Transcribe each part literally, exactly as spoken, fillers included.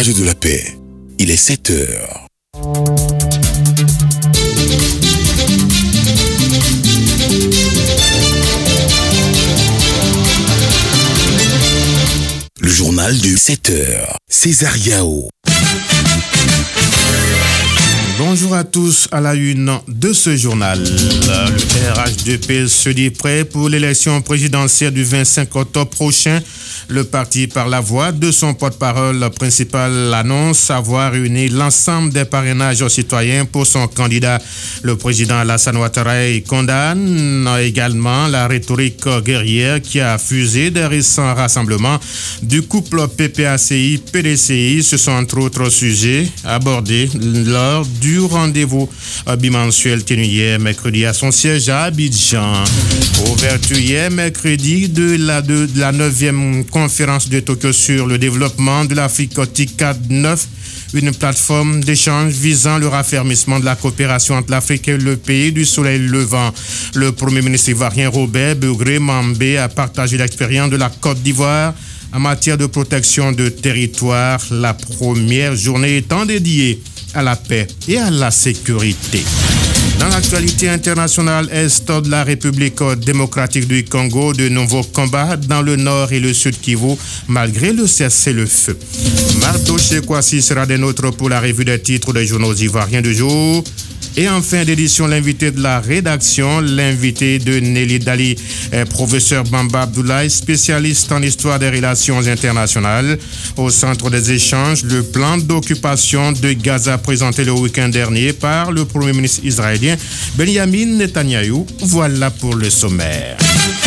Radio de la Paix, il est sept heures. Le journal de sept heures, César Yao. Bonjour à tous, à la une de ce journal. Le R H D P se dit prêt pour l'élection présidentielle du vingt-cinq octobre prochain. Le parti, par la voix de son porte-parole principal, annonce avoir réuni l'ensemble des parrainages citoyens pour son candidat. Le président Alassane Ouattara condamne également la rhétorique guerrière qui a fusé des récents rassemblements du couple P P A C I P D C I. Ce sont entre autres sujets abordés lors du rendez-vous bimensuel tenu hier mercredi à son siège à Abidjan. Ouverture hier mercredi de la, de, de la neuvième conférence de Tokyo sur le développement de l'Afrique T I C A D neuf, une plateforme d'échange visant le raffermissement de la coopération entre l'Afrique et le pays du soleil levant. Le Premier ministre ivoirien Robert Begré Mambé a partagé l'expérience de la Côte d'Ivoire en matière de protection de territoire, la première journée étant dédiée à la paix et à la sécurité. Dans l'actualité internationale est de la République démocratique du Congo, de nouveaux combats dans le nord et le sud Kivu, malgré le cessez-le-feu. Marto Chekwasi sera des nôtres pour la revue des titres des journaux ivoiriens du jour. Et en fin d'édition, l'invité de la rédaction, l'invité de Nelly Dali, professeur Bamba Abdoulaye, spécialiste en histoire des relations internationales. Au centre des échanges, le plan d'occupation de Gaza présenté le week-end dernier par le Premier ministre israélien Benjamin Netanyahou. Voilà pour le sommaire.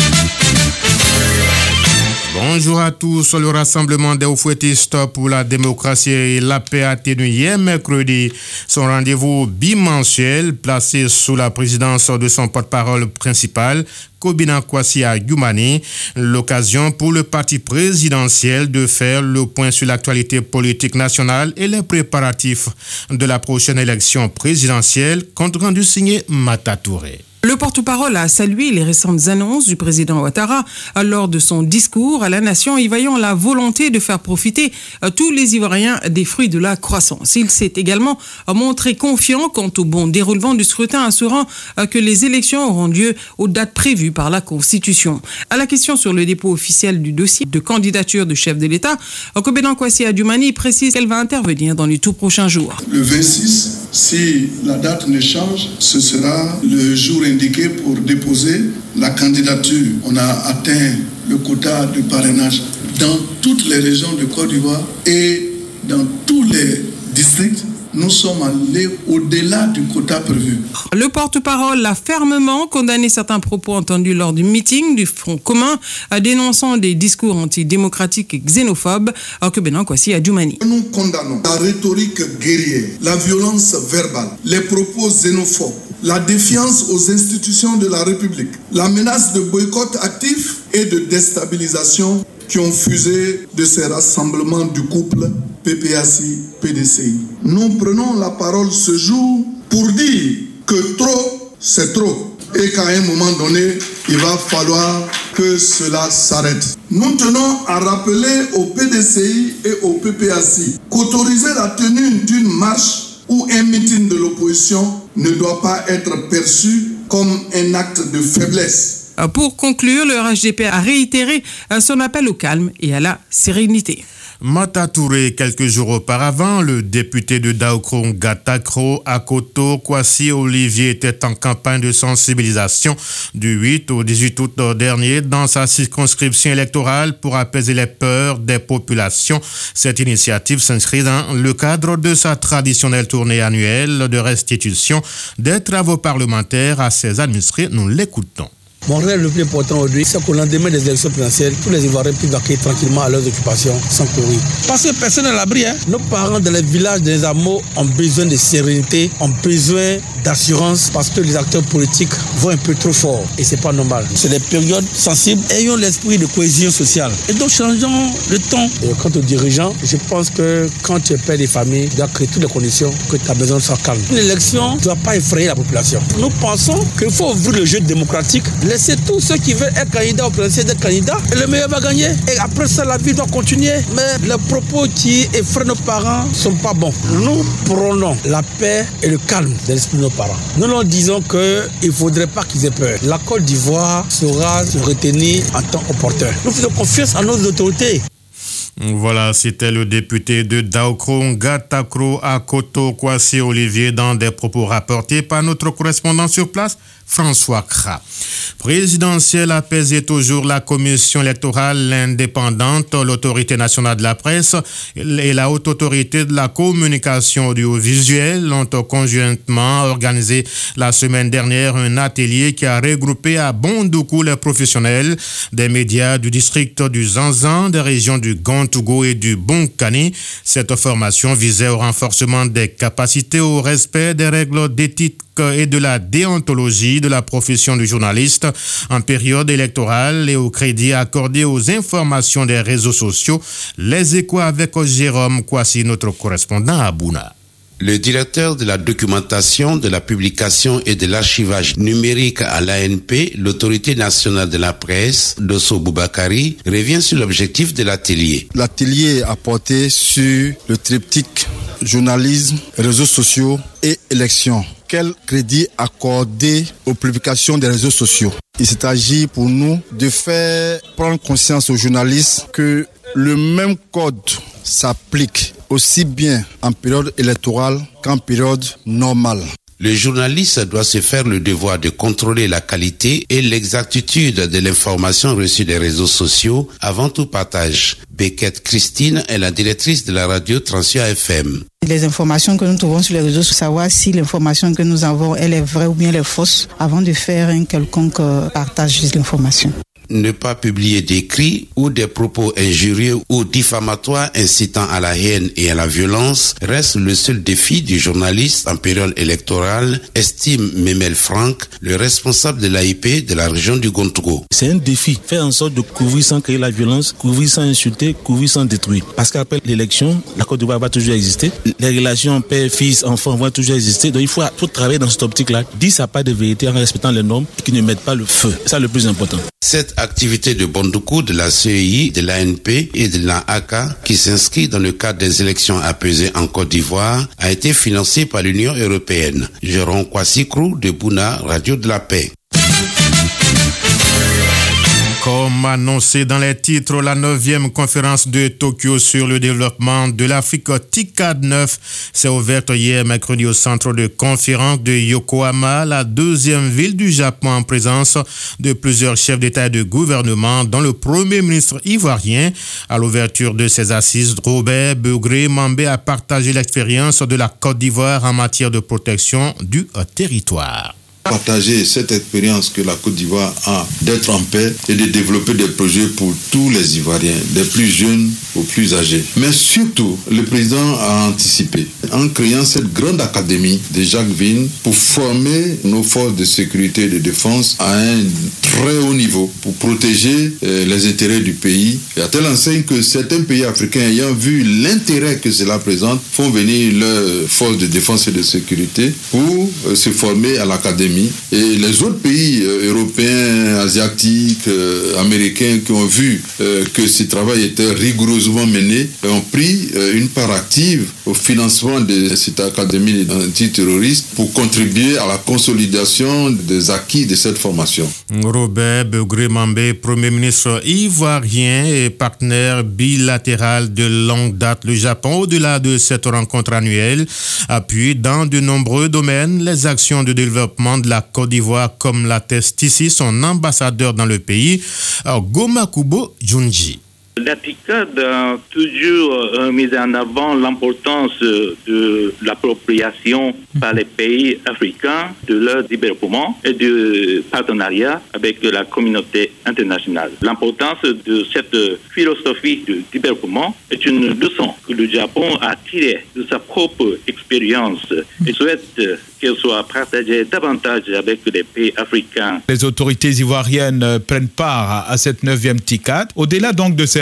Bonjour à tous. Le rassemblement des Oufouettistes pour la démocratie et la paix a tenu hier mercredi son rendez-vous bimensuel placé sous la présidence de son porte-parole principal, Kobina Kwasi Adjoumani, l'occasion pour le parti présidentiel de faire le point sur l'actualité politique nationale et les préparatifs de la prochaine élection présidentielle, compte rendu signé Mata Touré. Le porte-parole a salué les récentes annonces du président Ouattara lors de son discours à la nation, y voyant la volonté de faire profiter tous les Ivoiriens des fruits de la croissance. Il s'est également montré confiant quant au bon déroulement du scrutin, assurant que les élections auront lieu aux dates prévues par la Constitution. À la question sur le dépôt officiel du dossier de candidature de chef de l'État, Kobina Kwasi Adjoumani précise qu'elle va intervenir dans les tout prochains jours. Le vingt-six, si la date ne change, ce sera le jour indiqué pour déposer la candidature. On a atteint le quota de parrainage dans toutes les régions de Côte d'Ivoire et dans tous les districts. Nous sommes allés au-delà du quota prévu. Le porte-parole a fermement condamné certains propos entendus lors du meeting du Front commun, dénonçant des discours antidémocratiques et xénophobes. Kobina Kwasi Adjoumani. Nous condamnons la rhétorique guerrière, la violence verbale, les propos xénophobes, la défiance aux institutions de la République, la menace de boycott actif et de déstabilisation qui ont fusé de ces rassemblements du couple P P A C I P D C I. Nous prenons la parole ce jour pour dire que trop, c'est trop et qu'à un moment donné, il va falloir que cela s'arrête. Nous tenons à rappeler au P D C I et au P P A C I qu'autoriser la tenue d'une marche ou un meeting de l'opposition ne doit pas être perçu comme un acte de faiblesse. Pour conclure, le R H D P a réitéré son appel au calme et à la sérénité. Mata Touré, quelques jours auparavant, le député de Daokro Ngatakro, Akoto Kwasi Olivier, était en campagne de sensibilisation du huit au dix-huit août dernier dans sa circonscription électorale pour apaiser les peurs des populations. Cette initiative s'inscrit dans le cadre de sa traditionnelle tournée annuelle de restitution des travaux parlementaires à ses administrés. Nous l'écoutons. Mon rêve le plus important aujourd'hui, c'est qu'au lendemain des élections présidentielles, tous les Ivoiriens puissent vaquer tranquillement à leurs occupations sans courir. Parce que personne n'est à l'abri. Hein. Nos parents dans les villages, dans les hameaux, ont besoin de sérénité, ont besoin d'assurance parce que les acteurs politiques vont un peu trop fort et c'est pas normal. C'est des périodes sensibles. Ayons l'esprit de cohésion sociale. Et donc changeons le ton. Et quant aux dirigeants, je pense que quand tu es père des familles, tu dois créer toutes les conditions que ta maison soit calme. L'élection ne doit pas effrayer la population. Nous pensons qu'il faut ouvrir le jeu démocratique. Les laisser tous ceux qui veulent être candidats au présidentiel d'être candidats, et le meilleur va gagner. Et après ça, la vie doit continuer. Mais les propos qui effraient nos parents ne sont pas bons. Nous prônons la paix et le calme de l'esprit de nos parents. Nous leur disons qu'il ne faudrait pas qu'ils aient peur. La Côte d'Ivoire sera se retenir en temps opportun. Nous faisons confiance à nos autorités. Voilà, c'était le député de Daokro, Ngatakro, à Koto, Kwasi Olivier, dans des propos rapportés par notre correspondant sur place, François Kra. Présidentielle apaisée toujours, la commission électorale indépendante, l'autorité nationale de la presse et la haute autorité de la communication audiovisuelle ont conjointement organisé la semaine dernière un atelier qui a regroupé à Bondoukou les professionnels des médias du district du Zanzan, des régions du Gontougo et du Bonkani. Cette formation visait au renforcement des capacités, au respect des règles d'éthique et de la déontologie de la profession du journaliste en période électorale et au crédit accordé aux informations des réseaux sociaux. Les échos avec Jérôme Kwasi, notre correspondant à Bouna. Le directeur de la documentation, de la publication et de l'archivage numérique à l'A N P, l'autorité nationale de la presse, Dosso Boubakari, revient sur l'objectif de l'atelier. L'atelier a porté sur le triptyque journalisme, réseaux sociaux et élections. Quel crédit accorder aux publications des réseaux sociaux? Il s'agit pour nous de faire prendre conscience aux journalistes que le même code s'applique aussi bien en période électorale qu'en période normale. Le journaliste doit se faire le devoir de contrôler la qualité et l'exactitude de l'information reçue des réseaux sociaux avant tout partage. Beckett Christine est la directrice de la radio Transia F M. Les informations que nous trouvons sur les réseaux, savoir si l'information que nous avons, elle est vraie ou bien elle est fausse, avant de faire un quelconque partage de l'information. Ne pas publier d'écrits ou des propos injurieux ou diffamatoires incitant à la haine et à la violence reste le seul défi du journaliste en période électorale, estime Memel Franck, le responsable de l'A I P de la région du Gontougo. C'est un défi, faire en sorte de couvrir sans créer la violence, couvrir sans insulter, couvrir sans détruire. Parce qu'après l'élection, la Côte d'Ivoire va toujours exister, les relations père, fils, enfant vont toujours exister, donc il faut, faut travailler dans cette optique-là, dire ça pas de vérité en respectant les normes et qui ne mettent pas le feu. C'est ça le plus important. Cette activité de Bondoukou, de la C E I, de l'A N P et de la A C A, qui s'inscrit dans le cadre des élections apaisées en Côte d'Ivoire, a été financée par l'Union européenne. Jérôme Kwasi Krou de Bouna, Radio de la Paix. Comme annoncé dans les titres, la neuvième conférence de Tokyo sur le développement de l'Afrique T I C A D neuf s'est ouverte hier mercredi au centre de conférence de Yokohama, la deuxième ville du Japon en présence de plusieurs chefs d'État et de gouvernement, dont le Premier ministre ivoirien. À l'ouverture de ces assises, Robert Begré Mambé a partagé l'expérience de la Côte d'Ivoire en matière de protection du territoire. Partager cette expérience que la Côte d'Ivoire a d'être en paix et de développer des projets pour tous les Ivoiriens, des plus jeunes aux plus âgés. Mais surtout, le président a anticipé en créant cette grande académie de Jacques Vine pour former nos forces de sécurité et de défense à un très haut niveau pour protéger euh, les intérêts du pays. Et à telle enseigne que certains pays africains ayant vu l'intérêt que cela présente font venir leurs forces de défense et de sécurité pour euh, se former à l'académie. Et les autres pays euh, européens, asiatiques, euh, américains qui ont vu euh, que ce travail était rigoureusement mené ont pris euh, une part active au financement de cette académie antiterroriste pour contribuer à la consolidation des acquis de cette formation. Robert Begré Mambé, Premier ministre ivoirien et partenaire bilatéral de longue date, le Japon, au-delà de cette rencontre annuelle, appuie dans de nombreux domaines les actions de développement de la Côte d'Ivoire, comme l'atteste ici son ambassadeur dans le pays, Goma Kubo Junji. La T I C A D a toujours euh, mis en avant l'importance de l'appropriation par les pays africains de leur développement et du partenariat avec la communauté internationale. L'importance de cette philosophie de développement est une leçon que le Japon a tirée de sa propre expérience et souhaite qu'elle soit partagée davantage avec les pays africains. Les autorités ivoiriennes prennent part à cette neuvième T I C A D. Au-delà donc de ces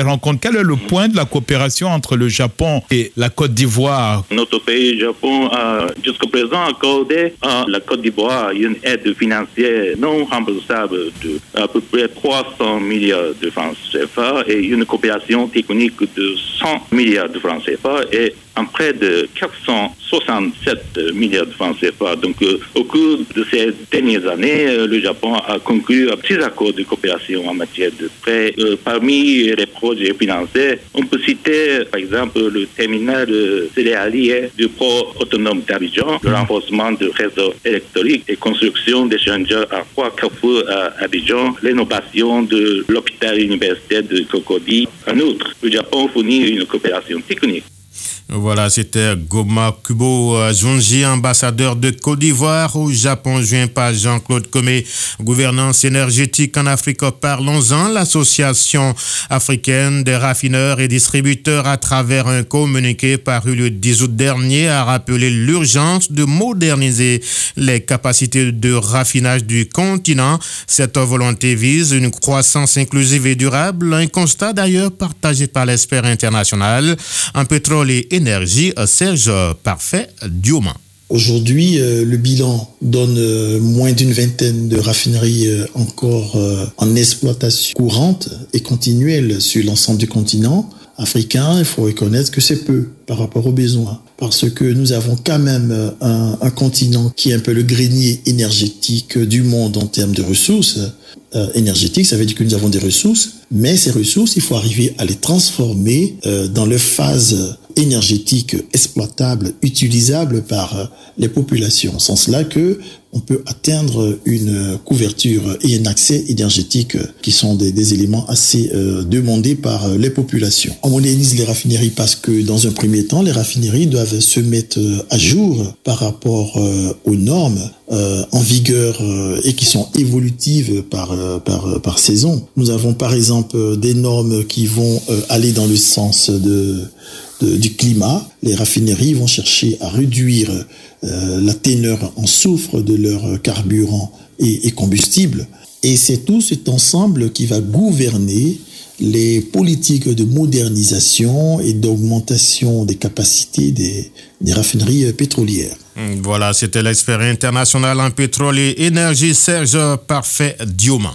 rencontres. Quel est le point de la coopération entre le Japon et la Côte d'Ivoire? Notre pays, Japon, a jusqu'à présent accordé à la Côte d'Ivoire une aide financière non remboursable de à peu près trois cents milliards de francs C F A et une coopération technique de cent milliards de francs C F A et en près de quatre cent soixante-sept milliards de francs C F A. Donc, euh, au cours de ces dernières années, euh, le Japon a conclu six accords de coopération en matière de prêts. Euh, parmi les projets financés, on peut citer, par exemple, le terminal euh, céréalier du port autonome d'Abidjan, le renforcement du réseau électrique et construction d'échangeurs à trois carrefours à Abidjan, l'innovation de l'hôpital universitaire de Cocody. En outre, le Japon fournit une coopération technique. Voilà, c'était Goma Kubo Junji, ambassadeur de Côte d'Ivoire au Japon, joint par Jean-Claude Comé. Gouvernance énergétique en Afrique, parlons-en. L'association africaine des raffineurs et distributeurs, à travers un communiqué paru le dix août dernier, a rappelé l'urgence de moderniser les capacités de raffinage du continent. Cette volonté vise une croissance inclusive et durable, un constat d'ailleurs partagé par l'expert international en pétrole et énergie, Serge Parfait Dioma. Aujourd'hui, euh, le bilan donne euh, moins d'une vingtaine de raffineries euh, encore euh, en exploitation courante et continuelle sur l'ensemble du continent africain. Il faut reconnaître que c'est peu par rapport aux besoins, parce que nous avons quand même un, un continent qui est un peu le grenier énergétique du monde en termes de ressources euh, énergétiques. Ça veut dire que nous avons des ressources, mais ces ressources, il faut arriver à les transformer euh, dans leur phase énergétique exploitable, utilisable par les populations. Sans cela que on peut atteindre une couverture et un accès énergétique qui sont des, des éléments assez euh, demandés par les populations. On modernise les raffineries parce que dans un premier temps, les raffineries doivent se mettre à jour par rapport euh, aux normes euh, en vigueur euh, et qui sont évolutives par, euh, par, par saison. Nous avons par exemple des normes qui vont euh, aller dans le sens de De, du climat. Les raffineries vont chercher à réduire euh, la teneur en soufre de leurs carburants et, et combustibles. Et c'est tout cet ensemble qui va gouverner les politiques de modernisation et d'augmentation des capacités des, des raffineries pétrolières. Voilà, c'était l'expert international en pétrole et énergie, Serge Parfait Dioma.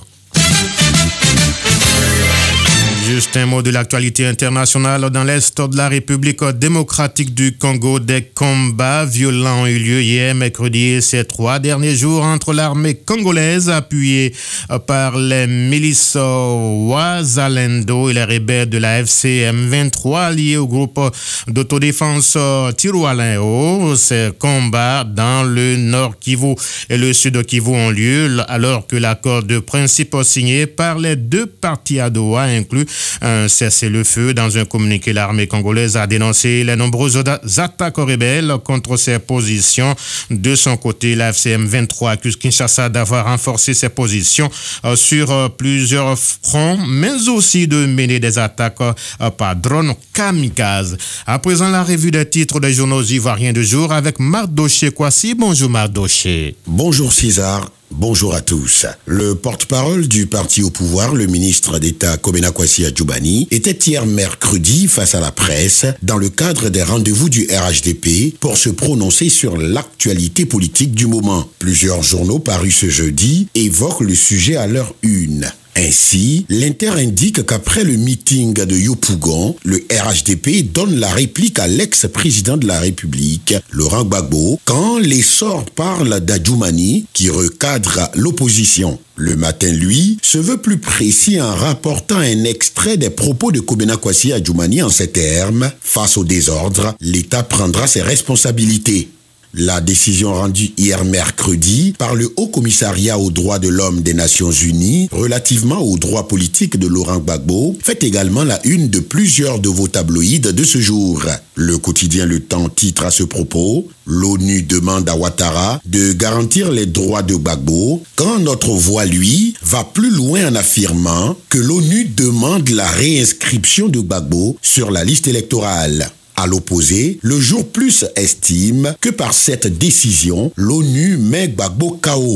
Juste un mot de l'actualité internationale. Dans l'Est de la République démocratique du Congo, des combats violents ont eu lieu hier, mercredi, ces trois derniers jours entre l'armée congolaise appuyée par les milices Wazalendo et les rebelles de la F C M vingt-trois liés au groupe d'autodéfense Tirualeo. Ces combats dans le nord Kivu et le sud Kivu ont lieu alors que l'accord de principe signé par les deux parties à Doha inclut un cessez-le-feu. Dans un communiqué, l'armée congolaise a dénoncé les nombreuses attaques rebelles contre ses positions. De son côté, la F C M vingt-trois accuse Kinshasa d'avoir renforcé ses positions sur plusieurs fronts, mais aussi de mener des attaques par drone kamikaze. À présent, la revue des titres des journaux ivoiriens de jour avec Mardoché Kwasi. Bonjour Mardoché. Bonjour César. Bonjour à tous. Le porte-parole du parti au pouvoir, le ministre d'État Kobena Kwasi Adjoubani, était hier mercredi face à la presse dans le cadre des rendez-vous du R H D P pour se prononcer sur l'actualité politique du moment. Plusieurs journaux parus ce jeudi évoquent le sujet à leur une. Ainsi, l'Inter indique qu'après le meeting de Yopougon, le R H D P donne la réplique à l'ex-président de la République, Laurent Gbagbo, quand l'essor parle d'Adjoumani qui recadre l'opposition. Le Matin, lui, se veut plus précis en rapportant un extrait des propos de Kobena Kwasi Adjoumani en ces termes. Face au désordre, l'État prendra ses responsabilités. La décision rendue hier mercredi par le Haut Commissariat aux droits de l'homme des Nations Unies relativement aux droits politiques de Laurent Gbagbo fait également la une de plusieurs de vos tabloïds de ce jour. Le quotidien Le Temps titre à ce propos « L'ONU demande à Ouattara de garantir les droits de Gbagbo » quand notre voix, lui, va plus loin en affirmant que l'ONU demande la réinscription de Gbagbo sur la liste électorale. À l'opposé, le Jour Plus estime que par cette décision, l'ONU met Gbagbo K O.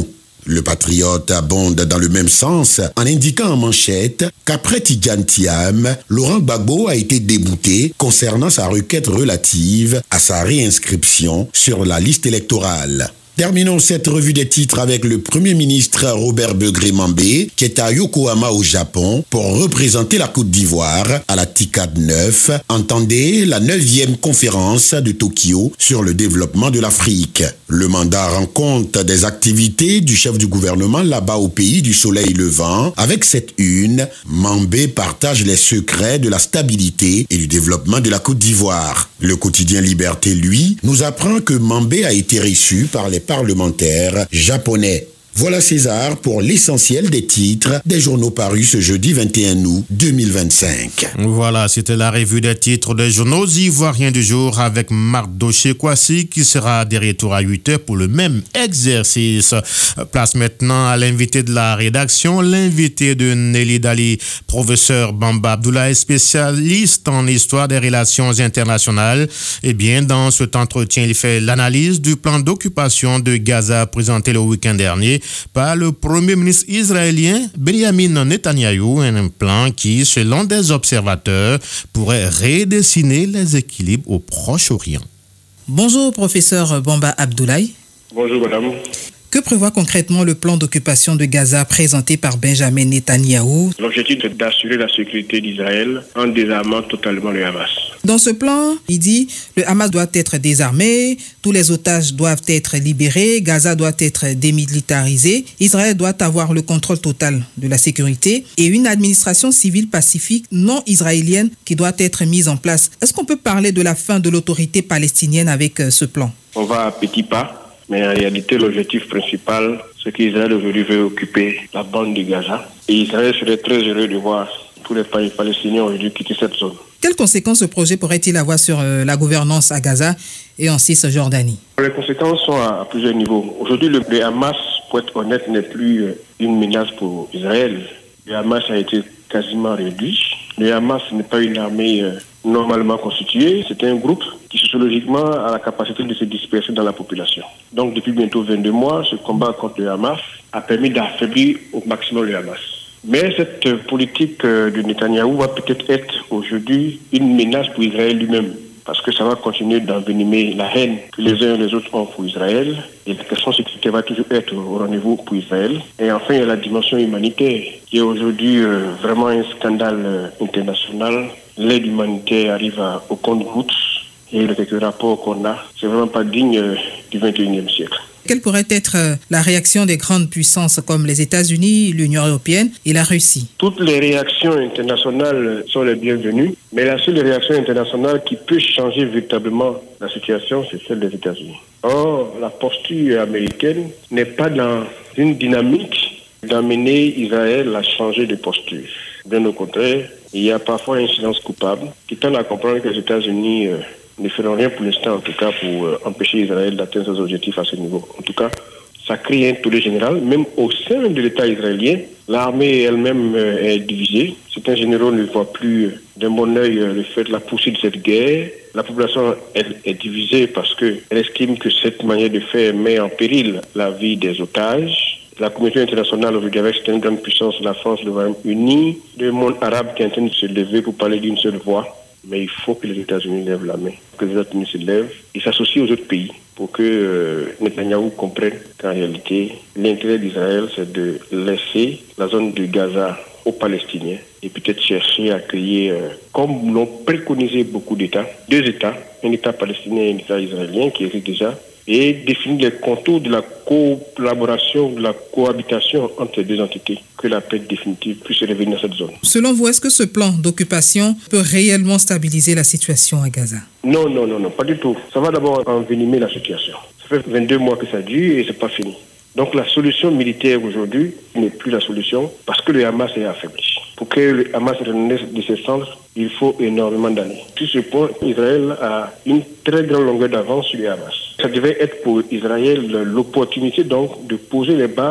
Le patriote abonde dans le même sens en indiquant en manchette qu'après Tidjane Thiam, Laurent Gbagbo a été débouté concernant sa requête relative à sa réinscription sur la liste électorale. Terminons cette revue des titres avec le Premier ministre Robert Begré-Mambé qui est à Yokohama au Japon pour représenter la Côte d'Ivoire à la TICAD neuf, entendez la neuvième conférence de Tokyo sur le développement de l'Afrique. Le mandat rend compte des activités du chef du gouvernement là-bas au pays du soleil levant. Avec cette une, Mambé partage les secrets de la stabilité et du développement de la Côte d'Ivoire. Le quotidien Liberté, lui, nous apprend que Mambé a été reçu par les parlementaires japonais. Voilà César pour l'essentiel des titres des journaux parus ce jeudi vingt et un août deux mille vingt-cinq. Voilà, c'était la revue des titres des journaux ivoiriens du jour avec Marc Doché-Kwasi qui sera de retour à huit heures pour le même exercice. Place maintenant à l'invité de la rédaction, l'invité de Nelly Dali, professeur Bamba Abdoulaye, spécialiste en histoire des relations internationales. Eh bien, dans cet entretien, il fait l'analyse du plan d'occupation de Gaza présenté le week-end dernier par le Premier ministre israélien Benjamin Netanyahou, un plan qui, selon des observateurs, pourrait redessiner les équilibres au Proche-Orient. Bonjour, professeur Bamba Abdoulaye. Bonjour, madame. Que prévoit concrètement le plan d'occupation de Gaza présenté par Benjamin Netanyahou? L'objectif est d'assurer la sécurité d'Israël en désarmant totalement le Hamas. Dans ce plan, il dit le Hamas doit être désarmé, tous les otages doivent être libérés, Gaza doit être démilitarisé, Israël doit avoir le contrôle total de la sécurité et une administration civile pacifique non israélienne qui doit être mise en place. Est-ce qu'on peut parler de la fin de l'autorité palestinienne avec ce plan? On va à petits pas. Mais en réalité, l'objectif principal, c'est qu'Israël aujourd'hui veut occuper la bande de Gaza. Et Israël serait très heureux de voir tous les pays palestiniens aujourd'hui quitter cette zone. Quelles conséquences ce projet pourrait-il avoir sur euh, la gouvernance à Gaza et en Cisjordanie? Les conséquences sont à, à plusieurs niveaux. Aujourd'hui, le, le Hamas, pour être honnête, n'est plus euh, une menace pour Israël. Le Hamas a été quasiment réduit. Le Hamas n'est pas une armée euh, normalement constituée. C'est un groupe qui sociologiquement a la capacité de se disperser dans la population. Donc depuis bientôt vingt-deux mois, ce combat contre le Hamas a permis d'affaiblir au maximum le Hamas. Mais cette euh, politique euh, de Netanyahou va peut-être être aujourd'hui une menace pour Israël lui-même. Parce que ça va continuer d'envenimer la haine que les uns et les autres ont pour Israël. Et la question sécurité va toujours être au rendez-vous pour Israël. Et enfin, il y a la dimension humanitaire, qui est aujourd'hui euh, vraiment un scandale euh, international. L'aide humanitaire arrive à, au compte-gouttes. Et les quelques rapports qu'on a, c'est vraiment pas digne euh, du vingt et unième siècle. Quelle pourrait être la réaction des grandes puissances comme les États-Unis, l'Union européenne et la Russie? Toutes les réactions internationales sont les bienvenues, mais la seule réaction internationale qui peut changer véritablement la situation, c'est celle des États-Unis. Or, la posture américaine n'est pas dans une dynamique d'amener Israël à changer de posture. Bien au contraire, il y a parfois un silence coupable qui tend à comprendre que les États-Unis euh, ne feront rien pour l'instant, en tout cas, pour euh, empêcher Israël d'atteindre ses objectifs à ce niveau. En tout cas, ça crée un tollé général. Même au sein de l'État israélien, l'armée elle-même euh, est divisée. Certains généraux ne voient plus euh, d'un bon œil euh, le fait de la poursuite de cette guerre. La population elle, est divisée parce qu'elle estime que cette manière de faire met en péril la vie des otages. La communauté internationale aujourd'hui avec cette grande puissance, la France, le Royaume-Uni, le monde arabe qui est en train de se lever pour parler d'une seule voix. Mais il faut que les États-Unis lèvent la main, que les États-Unis se lèvent et s'associent aux autres pays pour que euh, Netanyahou comprenne qu'en réalité, l'intérêt d'Israël, c'est de laisser la zone de Gaza aux Palestiniens et peut-être chercher à créer, euh, comme l'ont préconisé beaucoup d'États, deux États, un État palestinien et un État israélien qui existe déjà, et définir les contours de la collaboration, de la cohabitation entre les deux entités, que la paix définitive puisse revenir dans cette zone. Selon vous, est-ce que ce plan d'occupation peut réellement stabiliser la situation à Gaza? Non, non, non, non, pas du tout. Ça va d'abord envenimer la situation. Ça fait vingt-deux mois que ça dure et c'est pas fini. Donc la solution militaire aujourd'hui n'est plus la solution parce que le Hamas est affaibli. Pour que le Hamas renaisse de ses cendres, il faut énormément d'années. Sur ce point, Israël a une très grande longueur d'avance sur le Hamas. Ça devait être pour Israël l'opportunité donc de poser les bases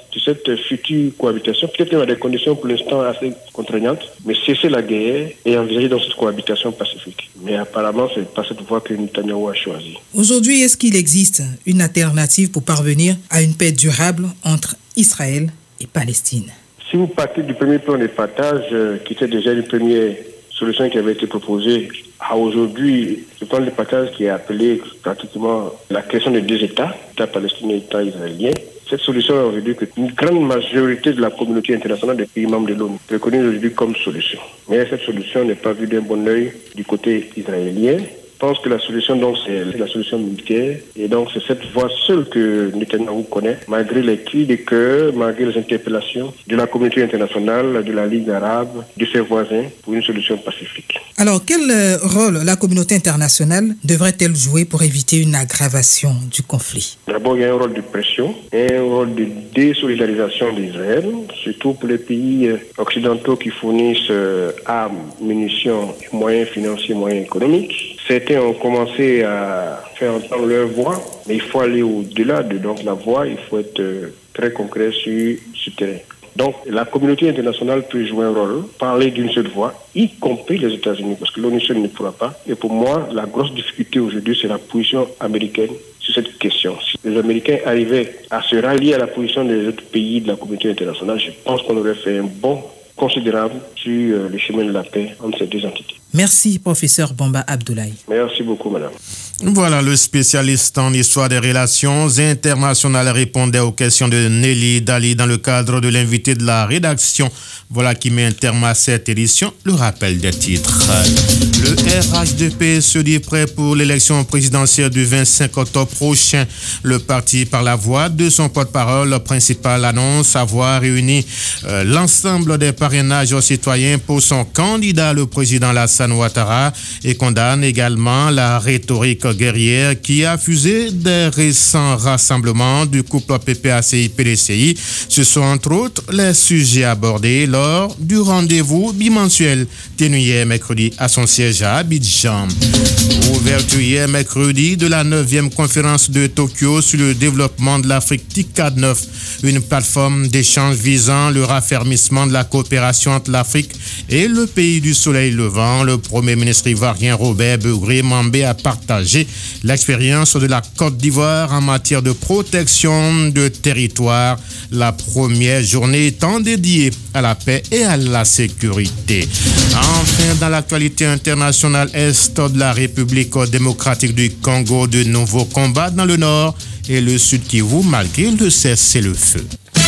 de cette future cohabitation, peut-être même à des conditions pour l'instant assez contraignantes, mais cesser la guerre et envisager donc cette cohabitation pacifique. Mais apparemment, ce n'est pas cette voie que Netanyahou a choisie. Aujourd'hui, est-ce qu'il existe une alternative pour parvenir à une paix durable entre Israël et Palestine? Si vous partez du premier plan de partage, euh, qui était déjà une première solution qui avait été proposée, à aujourd'hui, le plan de partage qui est appelé pratiquement la création de deux États, État palestinien et État israélien, cette solution a aujourd'hui qu'une grande majorité de la communauté internationale des pays membres de l'ONU reconnaît aujourd'hui comme solution. Mais cette solution n'est pas vue d'un bon œil du côté israélien. Je pense que la solution, donc, c'est la solution militaire. Et donc, c'est cette voie seule que Netanyahou connaît, malgré les cris de cœur, malgré les interpellations de la communauté internationale, de la Ligue arabe, de ses voisins, pour une solution pacifique. Alors, quel rôle la communauté internationale devrait-elle jouer pour éviter une aggravation du conflit? D'abord, il y a un rôle de pression, un rôle de désolidarisation d'Israël, surtout pour les pays occidentaux qui fournissent armes, munitions, moyens financiers, moyens économiques. Certains ont commencé à faire entendre leur voix, mais il faut aller au-delà de donc, la voix, il faut être très concret sur ce terrain. Donc, la communauté internationale peut jouer un rôle, parler d'une seule voix, y compris les États-Unis, parce que l'ONU seule ne pourra pas. Et pour moi, la grosse difficulté aujourd'hui, c'est la position américaine sur cette question. Si les Américains arrivaient à se rallier à la position des autres pays de la communauté internationale, je pense qu'on aurait fait un bond considérable sur le chemin de la paix entre ces deux entités. Merci, professeur Bamba Abdoulaye. Merci beaucoup, madame. Voilà, le spécialiste en histoire des relations internationales répondait aux questions de Nelly Dali dans le cadre de l'invité de la rédaction. Voilà qui met un terme à cette édition. Le rappel des titres. Le R H D P se dit prêt pour l'élection présidentielle du vingt-cinq octobre prochain. Le parti, par la voix de son porte-parole principal, annonce avoir réuni euh, l'ensemble des parrainages citoyens pour son candidat, le président Alassane Ouattara, et condamne également la rhétorique guerrière qui a fusé des récents rassemblements du couple P P A C I P D C I. Ce sont entre autres les sujets abordés lors du rendez-vous bimensuel tenu hier mercredi à son siège à Abidjan. Ouverture hier mercredi de la neuvième conférence de Tokyo sur le développement de l'Afrique T I C A D neuf, une plateforme d'échange visant le raffermissement de la coopération entre l'Afrique et le pays du soleil levant. Le Premier ministre ivoirien Robert Begré Mambé a partagé l'expérience de la Côte d'Ivoire en matière de protection de territoire, la première journée étant dédiée à la paix et à la sécurité. Enfin, dans l'actualité internationale est de la République démocratique du Congo, de nouveaux combats dans le nord et le sud Kivu malgré le cessez-le-feu.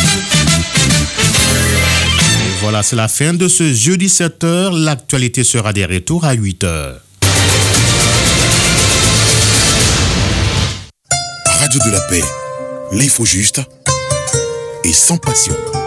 Voilà, c'est la fin de ce jeudi sept heures. L'actualité sera des retours à huit heures. Radio de la paix, l'info juste et sans passion.